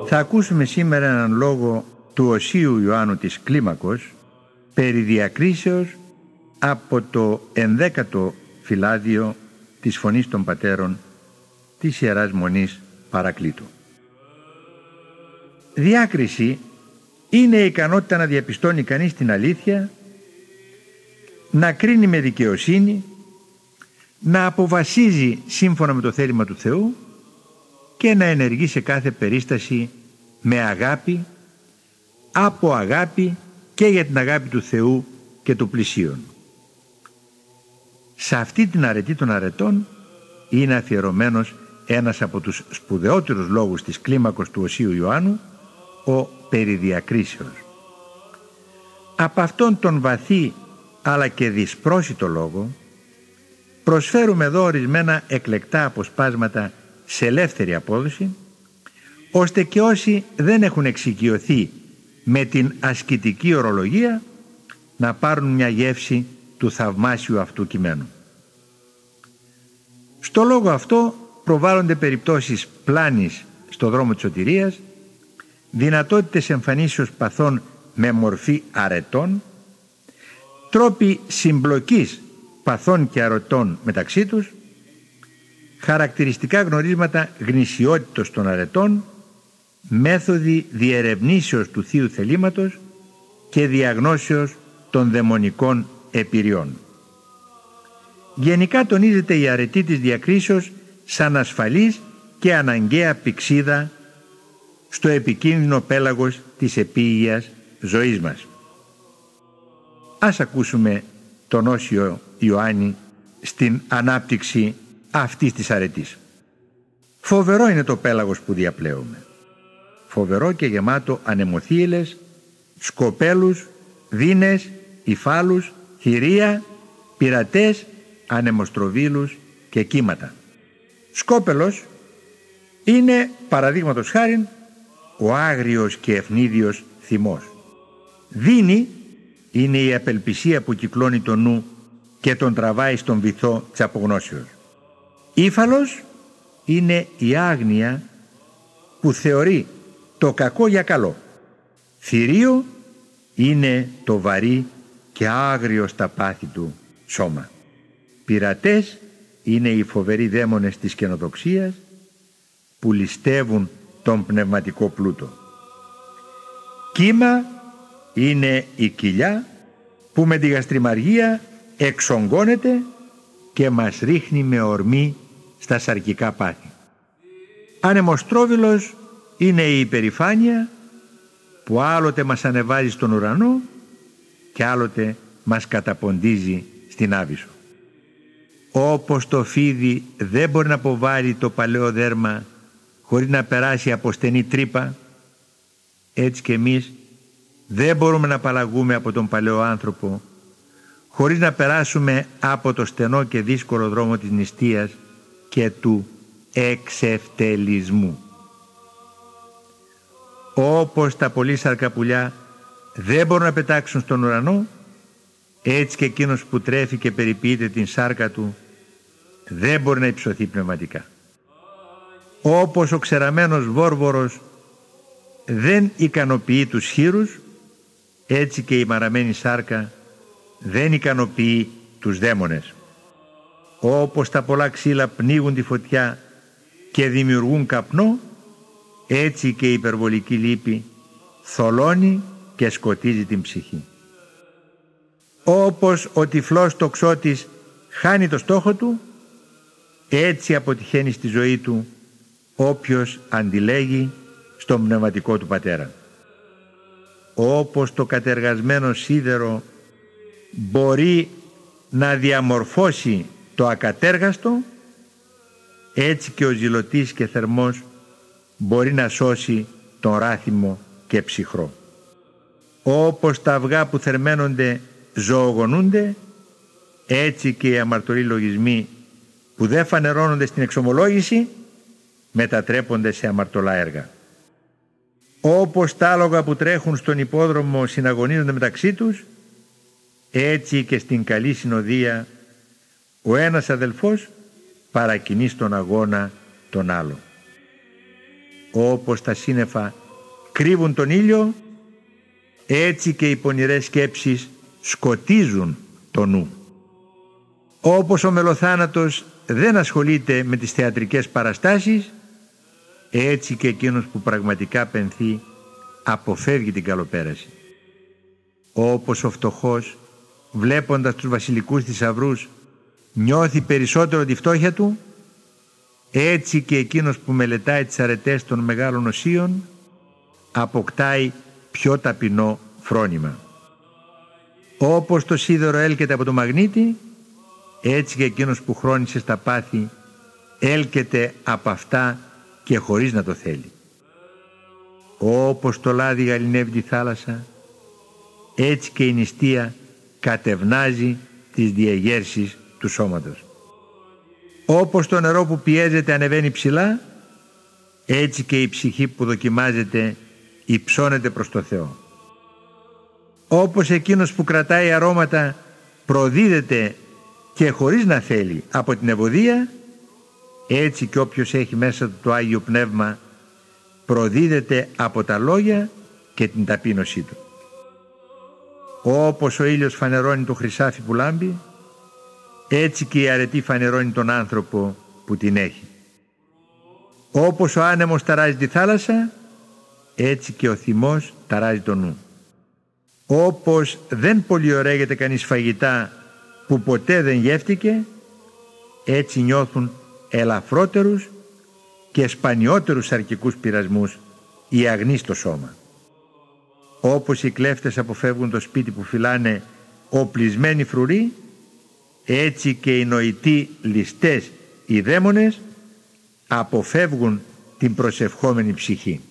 Θα ακούσουμε σήμερα έναν λόγο του Οσίου Ιωάννου της Κλίμακος περί διακρίσεως από το 11ο φυλάδιο της Φωνής των Πατέρων της Ιεράς Μονής Παρακλήτου. Διάκριση είναι η ικανότητα να διαπιστώνει κανείς την αλήθεια, να κρίνει με δικαιοσύνη, να αποφασίζει σύμφωνα με το θέλημα του Θεού και να ενεργεί σε κάθε περίσταση με αγάπη, από αγάπη και για την αγάπη του Θεού και του πλησίον. Σε αυτή την αρετή των αρετών είναι αφιερωμένος ένας από τους σπουδαιότερους λόγους της Κλίμακος του Οσίου Ιωάννου, ο περιδιακρίσεως. Από αυτόν τον βαθύ αλλά και δυσπρόσιτο λόγο προσφέρουμε εδώ ορισμένα εκλεκτά αποσπάσματα σε ελεύθερη απόδοση, ώστε και όσοι δεν έχουν εξοικειωθεί με την ασκητική ορολογία να πάρουν μια γεύση του θαυμάσιου αυτού κειμένου. Στο λόγο αυτό προβάλλονται περιπτώσεις πλάνης στο δρόμο της σωτηρίας, δυνατότητες εμφανίσεως παθών με μορφή αρετών, τρόποι συμπλοκής παθών και αρετών μεταξύ τους, χαρακτηριστικά γνωρίσματα γνησιότητος των αρετών, μέθοδοι διερευνήσεως του Θείου θελήματος και διαγνώσεως των δαιμονικών επιρριών. Γενικά τονίζεται η αρετή της διακρίσεως σαν ασφαλής και αναγκαία πηξίδα στο επικίνδυνο πέλαγος της επίηγειας ζωής μας. Ας ακούσουμε τον Όσιο Ιωάννη στην ανάπτυξη αυτής της αρετής. Φοβερό είναι το πέλαγος που διαπλέουμε. Φοβερό και γεμάτο ανεμοθύελες, σκοπέλους, δίνες, υφάλους, θηρία, πειρατές, ανεμοστροβίλους και κύματα. Σκόπελος είναι, παραδείγματος χάριν, ο άγριος και ευνίδιος θυμός. Δίνη είναι η απελπισία που κυκλώνει το νου και τον τραβάει στον βυθό της απογνώσεως. Ήφαλος είναι η άγνοια που θεωρεί το κακό για καλό. Θηρίο είναι το βαρύ και άγριο στα πάθη του σώμα. Πειρατές είναι οι φοβεροί δαίμονες της καινοδοξίας που ληστεύουν τον πνευματικό πλούτο. Κύμα είναι η κοιλιά που με τη γαστριμαργία εξογκώνεται και μας ρίχνει με ορμή στα σαρκικά πάθη. Ανεμοστρόβιλος είναι η υπερηφάνεια που άλλοτε μας ανεβάζει στον ουρανό και άλλοτε μας καταποντίζει στην άβυσσο. Όπως το φίδι δεν μπορεί να αποβάλει το παλαιό δέρμα χωρίς να περάσει από στενή τρύπα, έτσι και εμείς δεν μπορούμε να απαλλαγούμε από τον παλαιό άνθρωπο χωρίς να περάσουμε από το στενό και δύσκολο δρόμο της νηστείας και του εξευτελισμού. Όπως τα πολύσαρκα πουλιά δεν μπορούν να πετάξουν στον ουρανό, έτσι και εκείνος που τρέφει και περιποιείται την σάρκα του δεν μπορεί να υψωθεί πνευματικά. Όπως ο ξεραμένος βόρβορος δεν ικανοποιεί τους χήρους, έτσι και η μαραμένη σάρκα δεν ικανοποιεί τους δαίμονες. Όπως τα πολλά ξύλα πνίγουν τη φωτιά και δημιουργούν καπνό, έτσι και η υπερβολική λύπη θολώνει και σκοτίζει την ψυχή. Όπως ο τυφλός τοξότης χάνει το στόχο του, έτσι αποτυχαίνει στη ζωή του όποιος αντιλέγει στον πνευματικό του πατέρα. Όπως το κατεργασμένο σίδερο μπορεί να διαμορφώσει το ακατέργαστο, έτσι και ο ζηλωτής και θερμός μπορεί να σώσει τον ράθιμο και ψυχρό. Όπως τα αυγά που θερμαίνονται ζωογονούνται, έτσι και οι αμαρτωλοί λογισμοί που δεν φανερώνονται στην εξομολόγηση μετατρέπονται σε αμαρτωλά έργα. Όπως τα άλογα που τρέχουν στον υπόδρομο συναγωνίζονται μεταξύ τους, έτσι και στην καλή συνοδεία ο ένας αδελφός παρακινεί στον αγώνα τον άλλο. Όπως τα σύννεφα κρύβουν τον ήλιο, έτσι και οι πονηρές σκέψεις σκοτίζουν το νου. Όπως ο μελοθάνατος δεν ασχολείται με τις θεατρικές παραστάσεις, έτσι και εκείνος που πραγματικά πενθεί αποφεύγει την καλοπέραση. Όπως ο φτωχός, βλέποντας τους βασιλικούς θησαυρούς, νιώθει περισσότερο τη φτώχεια του, έτσι και εκείνος που μελετάει τις αρετές των μεγάλων οσίων αποκτάει πιο ταπεινό φρόνημα. Όπως το σίδερο έλκεται από το μαγνήτη, έτσι και εκείνος που χρόνισε στα πάθη έλκεται από αυτά και χωρίς να το θέλει. Όπως το λάδι γαληνεύει τη θάλασσα, έτσι και η νηστεία κατευνάζει τις διεγέρσεις του σώματος. Όπως το νερό που πιέζεται ανεβαίνει ψηλά, έτσι και η ψυχή που δοκιμάζεται υψώνεται προς το Θεό. Όπως εκείνος που κρατάει αρώματα προδίδεται και χωρίς να θέλει από την ευωδία, έτσι και όποιος έχει μέσα του το Άγιο Πνεύμα προδίδεται από τα λόγια και την ταπείνωσή του. Όπως ο ήλιος φανερώνει το χρυσάφι που λάμπει, έτσι και η αρετή φανερώνει τον άνθρωπο που την έχει. Όπως ο άνεμος ταράζει τη θάλασσα, έτσι και ο θυμός ταράζει το νου. Όπως δεν πολιορέγεται κανείς φαγητά που ποτέ δεν γεύτηκε, έτσι νιώθουν ελαφρότερους και σπανιότερους αρκικούς πειρασμούς οι αγνοί στο σώμα. Όπως οι κλέφτες αποφεύγουν το σπίτι που φυλάνε οπλισμένοι φρουροί, έτσι και οι νοητοί ληστές, οι δαίμονες, αποφεύγουν την προσευχόμενη ψυχή.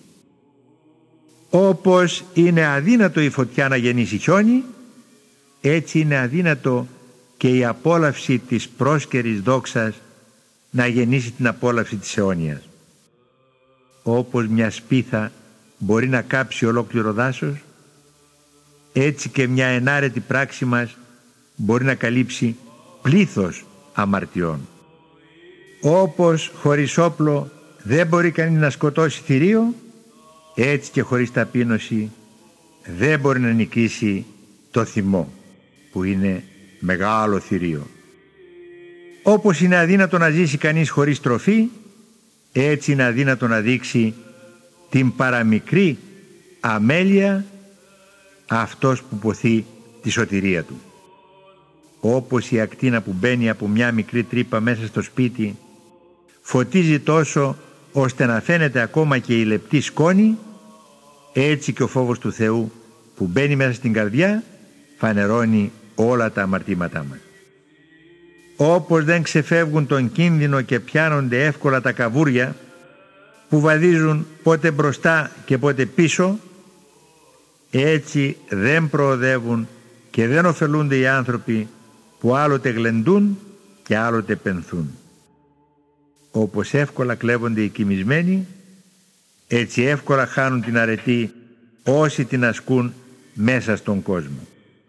Όπως είναι αδύνατο η φωτιά να γεννήσει χιόνι, έτσι είναι αδύνατο και η απόλαυση της πρόσκαιρης δόξας να γεννήσει την απόλαυση της αιώνιας. Όπως μια σπίθα μπορεί να κάψει ολόκληρο δάσος, έτσι και μια ενάρετη πράξη μας μπορεί να καλύψει πλήθος αμαρτιών. Όπως χωρίς όπλο δεν μπορεί κανείς να σκοτώσει θηρίο, έτσι και χωρίς ταπείνωση δεν μπορεί να νικήσει το θυμό, που είναι μεγάλο θηρίο. Όπως είναι αδύνατο να ζήσει κανείς χωρίς τροφή, έτσι είναι αδύνατο να δείξει την παραμικρή αμέλεια αυτός που ποθεί τη σωτηρία του. Όπως η ακτίνα που μπαίνει από μια μικρή τρύπα μέσα στο σπίτι φωτίζει τόσο ώστε να φαίνεται ακόμα και η λεπτή σκόνη, έτσι και ο φόβος του Θεού που μπαίνει μέσα στην καρδιά φανερώνει όλα τα αμαρτήματά μας. Όπως δεν ξεφεύγουν τον κίνδυνο και πιάνονται εύκολα τα καβούρια που βαδίζουν πότε μπροστά και πότε πίσω, έτσι δεν προοδεύουν και δεν ωφελούνται οι άνθρωποι που άλλοτε γλεντούν και άλλοτε πενθούν. Όπως εύκολα κλέβονται οι κοιμισμένοι, έτσι εύκολα χάνουν την αρετή όσοι την ασκούν μέσα στον κόσμο.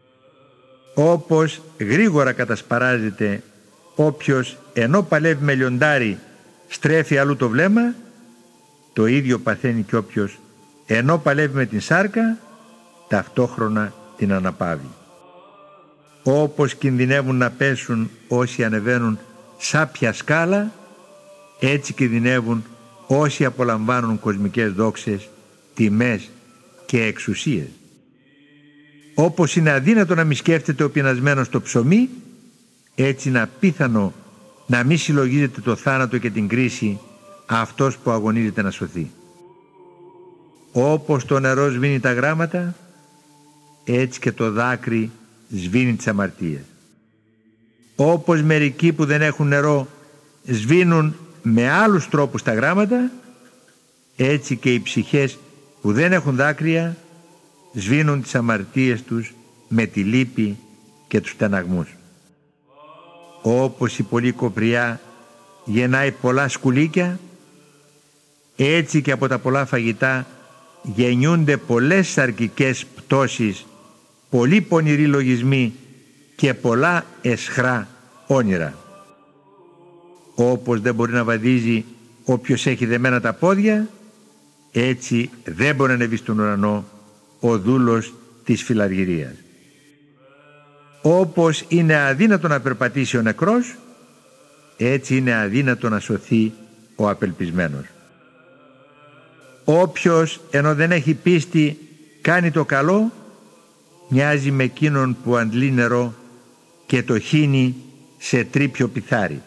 Όπως γρήγορα κατασπαράζεται όποιος ενώ παλεύει με λιοντάρι στρέφει αλλού το βλέμμα, το ίδιο παθαίνει κι όποιος ενώ παλεύει με την σάρκα ταυτόχρονα την αναπαύει. Όπως κινδυνεύουν να πέσουν όσοι ανεβαίνουν σάπια σκάλα, έτσι κινδυνεύουν όσοι απολαμβάνουν κοσμικές δόξες, τιμές και εξουσίες. Όπως είναι αδύνατο να μη σκέφτεται ο πεινασμένος το ψωμί, έτσι είναι απίθανο να μη συλλογίζεται το θάνατο και την κρίση αυτός που αγωνίζεται να σωθεί. Όπως το νερό σβήνει τα γράμματα, έτσι και το δάκρυ σβήνει τις αμαρτίες. Όπως μερικοί που δεν έχουν νερό σβήνουν με άλλους τρόπους τα γράμματα, έτσι και οι ψυχές που δεν έχουν δάκρυα σβήνουν τις αμαρτίες τους με τη λύπη και τους στεναγμούς. Όπως η πολλή κοπριά γεννάει πολλά σκουλίκια, έτσι και από τα πολλά φαγητά γεννιούνται πολλές σαρκικές πτώσεις, πολλοί πονηροί λογισμοί και πολλά αισχρά όνειρα. Όπως δεν μπορεί να βαδίζει όποιος έχει δεμένα τα πόδια, Έτσι δεν μπορεί να ανεβεί στον ουρανό ο δούλος της φιλαργυρίας. Όπως είναι αδύνατο να περπατήσει ο νεκρός, έτσι είναι αδύνατο να σωθεί ο απελπισμένος. Όποιος ενώ δεν έχει πίστη κάνει το καλό, μοιάζει με εκείνον που αντλεί νερό και το χύνει σε τρίπιο πιθάρι.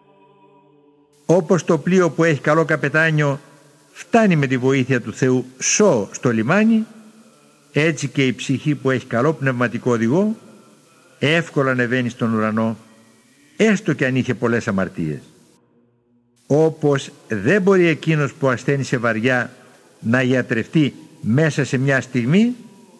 Όπως το πλοίο που έχει καλό καπετάνιο φτάνει με τη βοήθεια του Θεού σώ στο λιμάνι, έτσι και η ψυχή που έχει καλό πνευματικό οδηγό εύκολα ανεβαίνει στον ουρανό, έστω και αν είχε πολλές αμαρτίες. Όπως δεν μπορεί εκείνος που ασθένησε βαριά να γιατρευτεί μέσα σε μια στιγμή,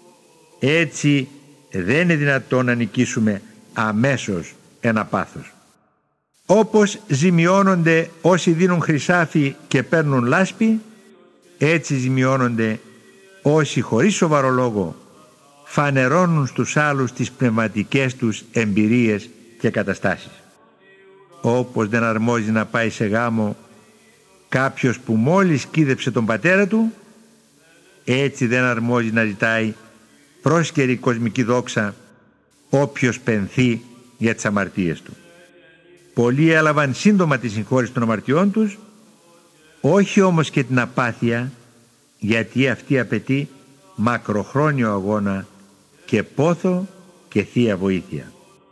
έτσι δεν είναι δυνατόν να νικήσουμε αμέσως ένα πάθος. Όπως ζημιώνονται όσοι δίνουν χρυσάφι και παίρνουν λάσπη, έτσι ζημιώνονται όσοι χωρίς σοβαρό λόγο φανερώνουν στους άλλους τις πνευματικές τους εμπειρίες και καταστάσεις. Όπως δεν αρμόζει να πάει σε γάμο κάποιος που μόλις κίδεψε τον πατέρα του, έτσι δεν αρμόζει να ζητάει πρόσκαιρη κοσμική δόξα όποιος πενθεί για τις αμαρτίες του. Πολλοί έλαβαν σύντομα τη συγχώρεση των αμαρτιών τους, όχι όμως και την απάθεια, γιατί αυτή απαιτεί μακροχρόνιο αγώνα και πόθο και θεία βοήθεια.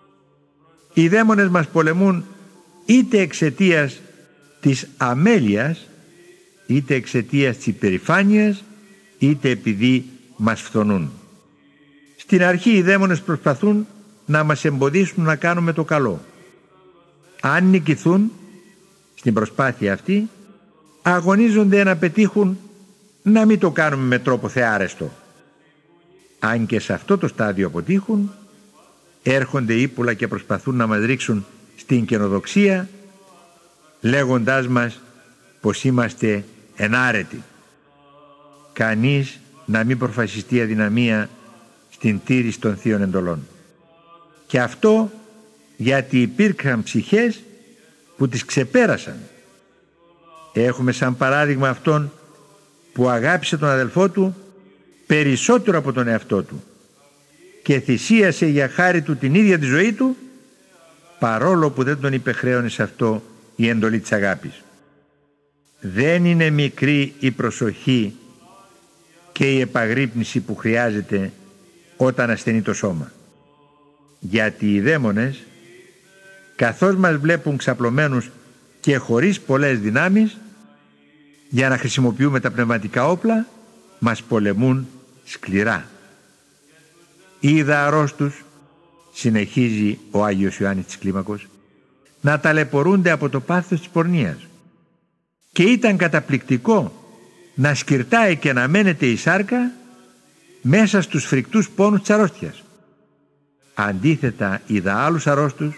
Οι δαίμονες μας πολεμούν είτε εξαιτίας της αμέλειας, είτε εξαιτίας της υπερηφάνειας, είτε επειδή μας φθονούν. Στην αρχή οι δαίμονες προσπαθούν να μας εμποδίσουν να κάνουμε το καλό. Αν νικηθούν στην προσπάθεια αυτή, αγωνίζονται να πετύχουν να μην το κάνουμε με τρόπο θεάρεστο. Αν και σε αυτό το στάδιο αποτύχουν, έρχονται ύπουλα και προσπαθούν να μας ρίξουν στην καινοδοξία, λέγοντάς μας πως είμαστε ενάρετοι. Κανείς να μην προφασιστεί αδυναμία στην τήρηση των θείων εντολών. Και αυτό γιατί υπήρχαν ψυχές που τις ξεπέρασαν. Έχουμε σαν παράδειγμα αυτόν που αγάπησε τον αδελφό του περισσότερο από τον εαυτό του και θυσίασε για χάρη του την ίδια τη ζωή του, παρόλο που δεν τον υπεχρέωνε σε αυτό η εντολή της αγάπης. Δεν είναι μικρή η προσοχή και η επαγρύπνηση που χρειάζεται όταν ασθενεί το σώμα. Γιατί οι δαίμονες, καθώς μας βλέπουν ξαπλωμένους και χωρίς πολλές δυνάμεις, για να χρησιμοποιούμε τα πνευματικά όπλα, μας πολεμούν σκληρά. Είδα αρρώστους, συνεχίζει ο Άγιος Ιωάννης της Κλίμακος, να ταλαιπωρούνται από το πάθος της πορνείας. Και ήταν καταπληκτικό να σκυρτάει και να μένεται η σάρκα μέσα στους φρικτούς πόνους της αρρώστιας. Αντίθετα είδα άλλους αρρώστους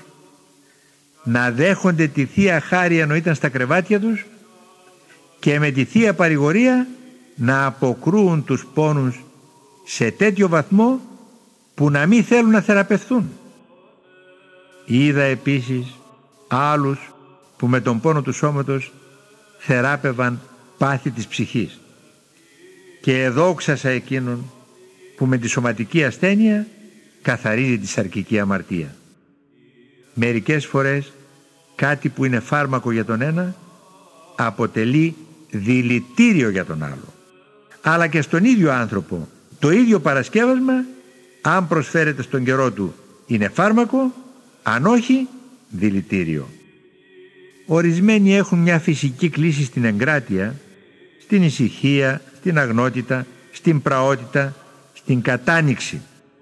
να δέχονται τη Θεία Χάρη ενώ ήταν στα κρεβάτια τους και με τη Θεία Παρηγορία να αποκρούουν τους πόνους σε τέτοιο βαθμό που να μην θέλουν να θεραπευθούν. Είδα επίσης άλλους που με τον πόνο του σώματος θεράπευαν πάθη της ψυχής και εδόξασα εκείνον που με τη σωματική ασθένεια καθαρίζει τη σαρκική αμαρτία. Μερικές φορές κάτι που είναι φάρμακο για τον ένα αποτελεί δηλητήριο για τον άλλο. Αλλά και στον ίδιο άνθρωπο το ίδιο παρασκεύασμα, αν προσφέρεται στον καιρό του, είναι φάρμακο, αν όχι δηλητήριο. Ορισμένοι έχουν μια φυσική κλίση στην εγκράτεια, στην ησυχία, στην αγνότητα, στην πραότητα, στην κατάνοιξη.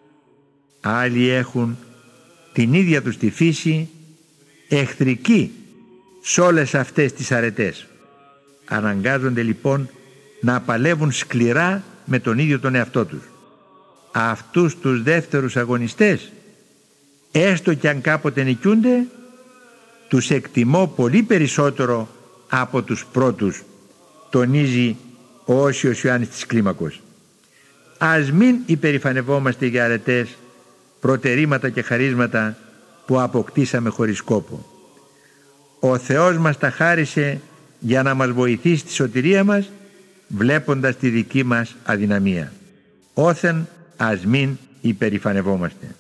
Άλλοι έχουν την ίδια τους τη φύση εχθρική σε όλες αυτές τις αρετές. Αναγκάζονται λοιπόν να παλεύουν σκληρά με τον ίδιο τον εαυτό τους. Αυτούς τους δεύτερους αγωνιστές, έστω κι αν κάποτε νικιούνται, τους εκτιμώ πολύ περισσότερο από τους πρώτους, τονίζει ο Όσιος Ιωάννης της Κλίμακος. Ας μην υπερηφανευόμαστε για αρετές, προτερήματα και χαρίσματα που αποκτήσαμε χωρίς κόπο. Ο Θεός μας τα χάρισε για να μας βοηθήσει στη σωτηρία μας βλέποντας τη δική μας αδυναμία. Όθεν ας μην υπερηφανευόμαστε.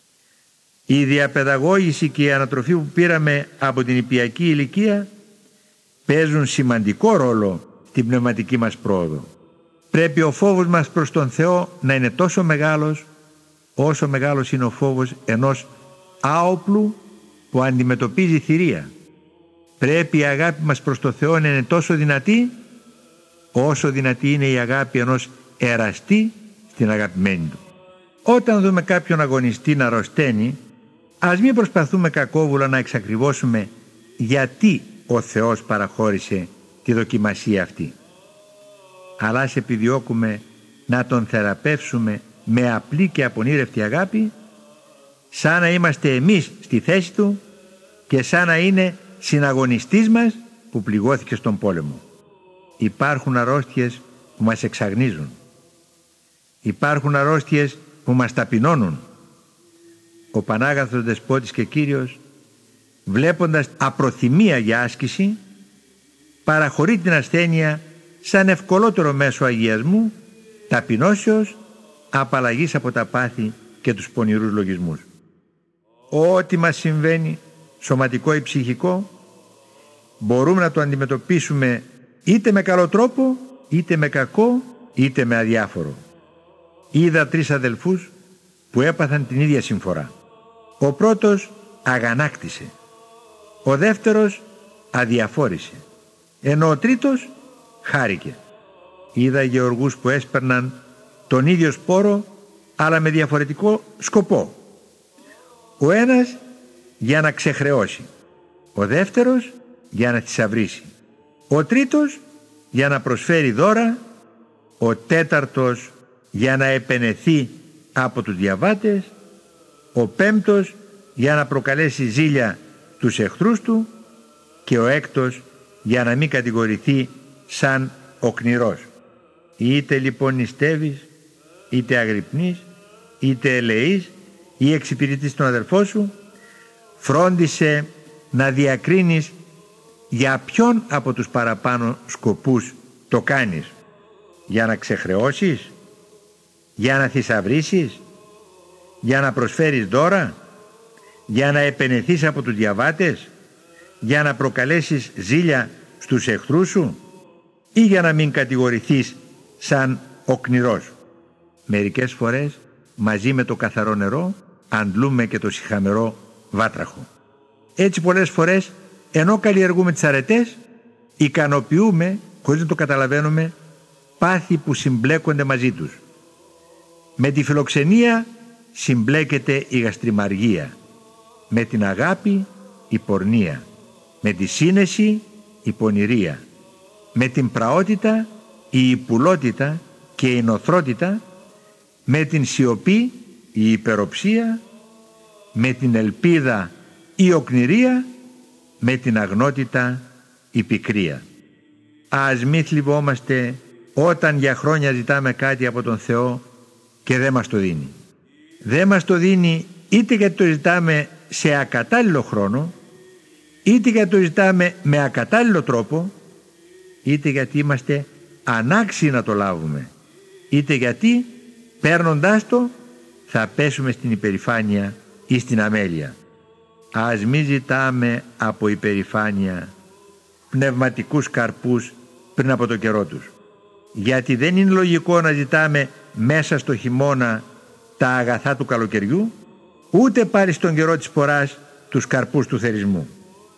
Η διαπαιδαγώγηση και η ανατροφή που πήραμε από την νηπιακή ηλικία παίζουν σημαντικό ρόλο στην πνευματική μας πρόοδο. Πρέπει ο φόβος μας προς τον Θεό να είναι τόσο μεγάλος όσο μεγάλος είναι ο φόβος ενός άοπλου που αντιμετωπίζει θηρία. Πρέπει η αγάπη μας προς τον Θεό να είναι τόσο δυνατή όσο δυνατή είναι η αγάπη ενός εραστή στην αγαπημένη του. Όταν δούμε κάποιον αγωνιστή να αρρωσταίνει, ας μην προσπαθούμε κακόβουλα να εξακριβώσουμε γιατί ο Θεός παραχώρησε τη δοκιμασία αυτή. Αλλά ας επιδιώκουμε να τον θεραπεύσουμε με απλή και απονήρευτη αγάπη, σαν να είμαστε εμείς στη θέση του και σαν να είναι συναγωνιστής μας που πληγώθηκε στον πόλεμο. Υπάρχουν αρρώστιες που μας εξαγνίζουν. Υπάρχουν αρρώστιες που μας ταπεινώνουν. Ο Πανάγαθος Δεσπότης και Κύριος, βλέποντας απροθυμία για άσκηση, παραχωρεί την ασθένεια σαν ευκολότερο μέσο αγιασμού, ταπεινώσεως, απαλλαγής από τα πάθη και τους πονηρούς λογισμούς. Ό,τι μας συμβαίνει, σωματικό ή ψυχικό, μπορούμε να το αντιμετωπίσουμε είτε με καλό τρόπο, είτε με κακό, είτε με αδιάφορο. Είδα 3 αδελφούς που έπαθαν την ίδια συμφορά. Ο πρώτος αγανάκτησε, ο δεύτερος αδιαφόρησε, ενώ ο τρίτος χάρηκε. Είδα γεωργούς που έσπερναν τον ίδιο σπόρο, αλλά με διαφορετικό σκοπό. Ο ένας για να ξεχρεώσει, ο δεύτερος για να θησαυρίσει, ο τρίτος για να προσφέρει δώρα, ο τέταρτος για να επενεθεί από τους διαβάτες, ο πέμπτος για να προκαλέσει ζήλια τους εχθρούς του και ο έκτος για να μην κατηγορηθεί σαν οκνηρός. Είτε λοιπόν νηστεύεις, είτε αγρυπνείς, είτε ελεείς ή εξυπηρετείς τον αδελφό σου, φρόντισε να διακρίνεις για ποιον από τους παραπάνω σκοπούς το κάνεις. Για να ξεχρεώσεις, για να θησαυρίσεις, για να προσφέρεις δώρα, για να επενεθείς από τους διαβάτες, για να προκαλέσεις ζήλια στους εχθρούς σου ή για να μην κατηγορηθείς σαν οκνηρός. Μερικές φορές μαζί με το καθαρό νερό αντλούμε και το σιχαμερό βάτραχο. Έτσι πολλές φορές, ενώ καλλιεργούμε τις αρετές, ικανοποιούμε, χωρίς να το καταλαβαίνουμε, πάθη που συμπλέκονται μαζί τους. Με τη φιλοξενία συμπλέκεται η γαστριμαργία, με την αγάπη η πορνεία, με τη σύνεση η πονηρία, με την πραότητα η υπουλότητα και η νοθρότητα, με την σιωπή η υπεροψία, με την ελπίδα η οκνηρία, με την αγνότητα η πικρία. Ας μη θλιβόμαστε όταν για χρόνια ζητάμε κάτι από τον Θεό και δεν μας το δίνει. Δεν μας το δίνει είτε γιατί το ζητάμε σε ακατάλληλο χρόνο, είτε γιατί το ζητάμε με ακατάλληλο τρόπο, είτε γιατί είμαστε ανάξιοι να το λάβουμε, είτε γιατί παίρνοντάς το θα πέσουμε στην υπερηφάνεια ή στην αμέλεια. Ας μη ζητάμε από υπερηφάνεια πνευματικούς καρπούς πριν από το καιρό τους, γιατί δεν είναι λογικό να ζητάμε μέσα στο χειμώνα τα αγαθά του καλοκαιριού, ούτε πάρει στον καιρό της ποράς τους καρπούς του θερισμού.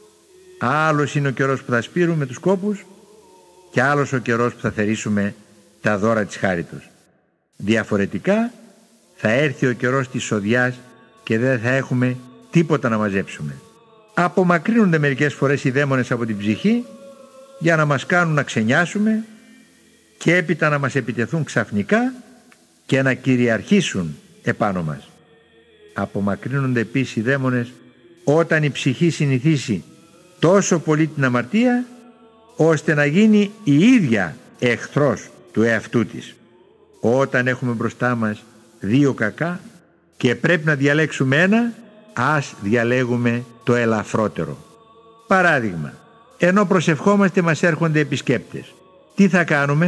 Άλλος είναι ο καιρός που θα σπείρουμε τους κόπους και άλλος ο καιρός που θα θερίσουμε τα δώρα της χάριτος. Διαφορετικά θα έρθει ο καιρός της σοδιάς και δεν θα έχουμε τίποτα να μαζέψουμε. Απομακρύνονται μερικές φορές οι δαίμονες από την ψυχή για να μας κάνουν να ξενιάσουμε και έπειτα να μας επιτεθούν ξαφνικά και να κυριαρχήσουν επάνω μας. Απομακρύνονται επίσης οι δαίμονες όταν η ψυχή συνηθίσει τόσο πολύ την αμαρτία ώστε να γίνει η ίδια εχθρός του εαυτού της. Όταν έχουμε μπροστά μας 2 κακά και πρέπει να διαλέξουμε ένα, ας διαλέγουμε το ελαφρότερο. Παράδειγμα, ενώ προσευχόμαστε μας έρχονται επισκέπτες. Τι θα κάνουμε?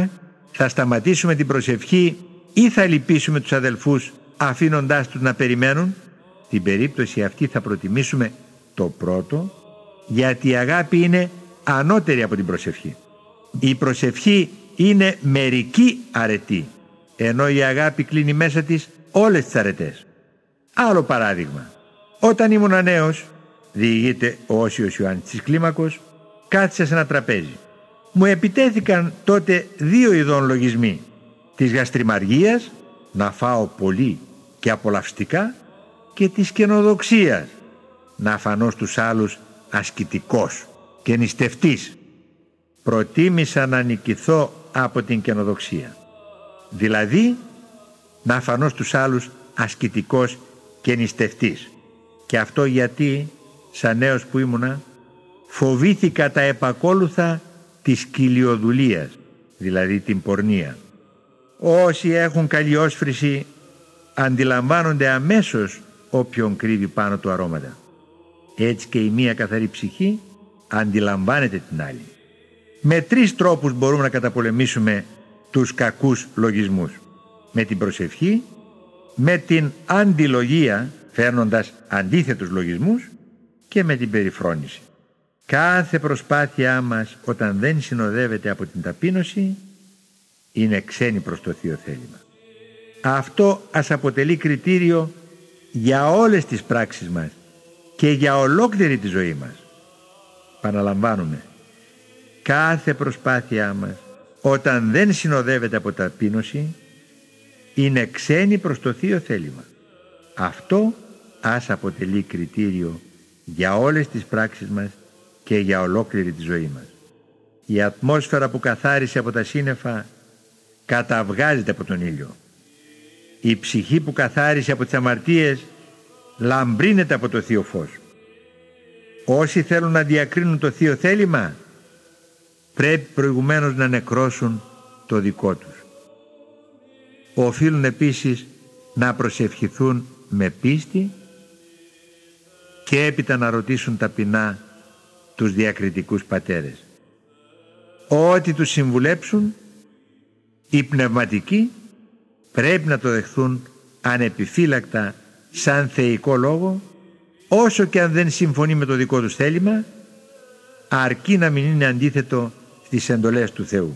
θα σταματήσουμε την προσευχή ή θα λυπήσουμε τους αδελφούς αφήνοντάς τους να περιμένουν? Στην περίπτωση αυτή θα προτιμήσουμε το πρώτο, γιατί η αγάπη είναι ανώτερη από την προσευχή. Η προσευχή είναι μερική αρετή, ενώ η αγάπη κλείνει μέσα της όλες τις αρετές. Άλλο παράδειγμα. Όταν ήμουν νέος, διηγείται ο Όσιος Ιωάννης της Κλίμακος, κάθισα σε ένα τραπέζι. Μου επιτέθηκαν τότε 2 ειδών λογισμοί, της γαστριμαργίας, να φάω πολύ και απολαυστικά, και της καινοδοξίας, να φανώ στους άλλους ασκητικός και νηστευτής. Προτίμησα να νικηθώ από την καινοδοξία, δηλαδή να φανώ στους άλλους ασκητικός και νηστευτής. Και αυτό γιατί, σαν νέος που ήμουνα, φοβήθηκα τα επακόλουθα της κοιλιοδουλίας, δηλαδή την πορνεία. Όσοι έχουν καλή όσφρηση αντιλαμβάνονται αμέσως όποιον κρύβει πάνω του αρώματα. Έτσι και η μία καθαρή ψυχή αντιλαμβάνεται την άλλη. Με 3 τρόπους μπορούμε να καταπολεμήσουμε τους κακούς λογισμούς. Με την προσευχή, με την αντιλογία, φέρνοντας αντίθετους λογισμούς, και με την περιφρόνηση. Κάθε προσπάθειά μας, όταν δεν συνοδεύεται από την ταπείνωση, είναι ξένη προς το Θείο Θέλημα. Αυτό ας αποτελεί κριτήριο για όλες τις πράξεις μας και για ολόκληρη τη ζωή μας. Παναλαμβάνουμε, κάθε προσπάθειά μας, όταν δεν συνοδεύεται από ταπείνωση, είναι ξένη προς το Θείο Θέλημα. Αυτό ας αποτελεί κριτήριο για όλες τις πράξεις μας και για ολόκληρη τη ζωή μας. Η ατμόσφαιρα που καθάρισε από τα σύννεφα καταβγάζεται από τον ήλιο. Η ψυχή που καθάρισε από τις αμαρτίες λαμπρύνεται από το Θείο Φως. Όσοι θέλουν να διακρίνουν το Θείο Θέλημα, πρέπει προηγουμένως να νεκρώσουν το δικό τους. Οφείλουν επίσης να προσευχηθούν με πίστη και έπειτα να ρωτήσουν ταπεινά τους διακριτικούς πατέρες. Ό,τι τους συμβουλέψουν, οι πνευματικοί πρέπει να το δεχθούν ανεπιφύλακτα σαν θεϊκό λόγο, όσο και αν δεν συμφωνεί με το δικό τους θέλημα, αρκεί να μην είναι αντίθετο στις εντολές του Θεού.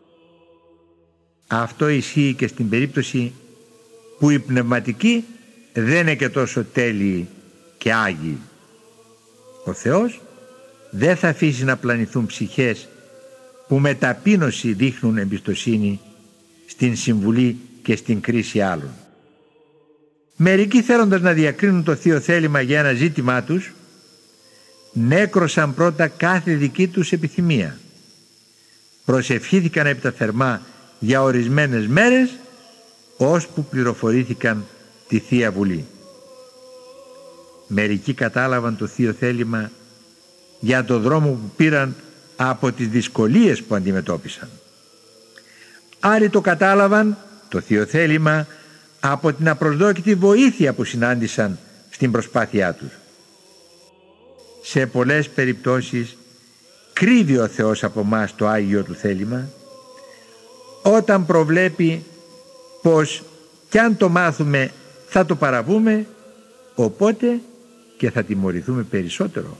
Αυτό ισχύει και στην περίπτωση που οι πνευματικοί δεν είναι και τόσο τέλειοι και άγιοι. Ο Θεός δεν θα αφήσει να πλανηθούν ψυχές που με ταπείνωση δείχνουν εμπιστοσύνη στην συμβουλή και στην κρίση άλλων. Μερικοί, θέλοντας να διακρίνουν το Θείο Θέλημα για ένα ζήτημά τους, νέκρωσαν πρώτα κάθε δική τους επιθυμία. Προσευχήθηκαν έπειτα θερμά για ορισμένες μέρες, ώσπου πληροφορήθηκαν τη Θεία Βουλή. Μερικοί κατάλαβαν το Θείο Θέλημα για το δρόμο που πήραν από τις δυσκολίες που αντιμετώπισαν. Άλλοι το κατάλαβαν το Θείο Θέλημα από την απροσδόκητη βοήθεια που συνάντησαν στην προσπάθειά τους. Σε πολλές περιπτώσεις κρύβει ο Θεός από μας το Άγιο του θέλημα, όταν προβλέπει πως κι αν το μάθουμε θα το παραβούμε, οπότε και θα τιμωρηθούμε περισσότερο.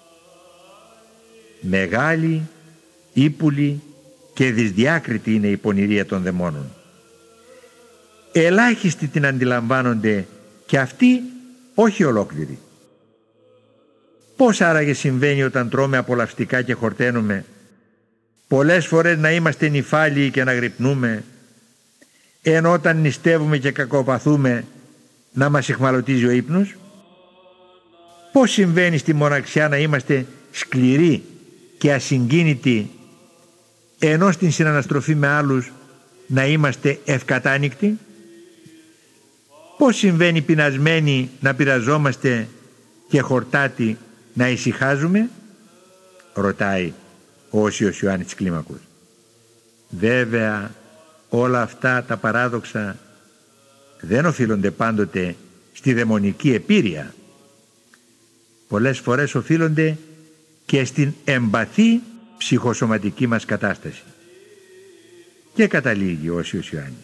Μεγάλη, ύπουλη και δυσδιάκριτη είναι η πονηρία των δαιμόνων. Ελάχιστοι την αντιλαμβάνονται και αυτοί όχι ολόκληροι. Πώς άραγε συμβαίνει όταν τρώμε απολαυστικά και χορταίνουμε, πολλές φορές να είμαστε νηφάλιοι και να γρυπνούμε, ενώ όταν νηστεύουμε και κακοπαθούμε να μας αιχμαλωτίζει ο ύπνος? Πώς συμβαίνει στη μοναξιά να είμαστε σκληροί και ασυγκίνητοι, ενώ στην συναναστροφή με άλλους να είμαστε ευκατάνικτοι? Πώς συμβαίνει πεινασμένοι να πειραζόμαστε και χορτάτοι να ησυχάζουμε? Ρωτάει ο Όσιος Ιωάννης της Κλίμακος. Βέβαια όλα αυτά τα παράδοξα δεν οφείλονται πάντοτε στη δαιμονική επίρρεια. Πολλές φορές οφείλονται και στην εμπαθή ψυχοσωματική μας κατάσταση. Και καταλήγει ο Όσιος Ιωάννης.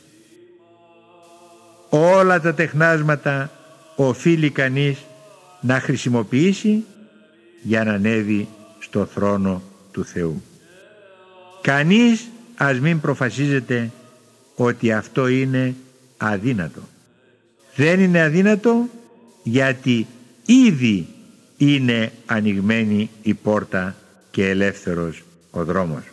Όλα τα τεχνάσματα οφείλει κανείς να χρησιμοποιήσει για να ανέβει στο θρόνο του Θεού. Κανείς ας μην προφασίζεται ότι αυτό είναι αδύνατο. Δεν είναι αδύνατο γιατί ήδη είναι ανοιγμένη η πόρτα και ελεύθερος ο δρόμος.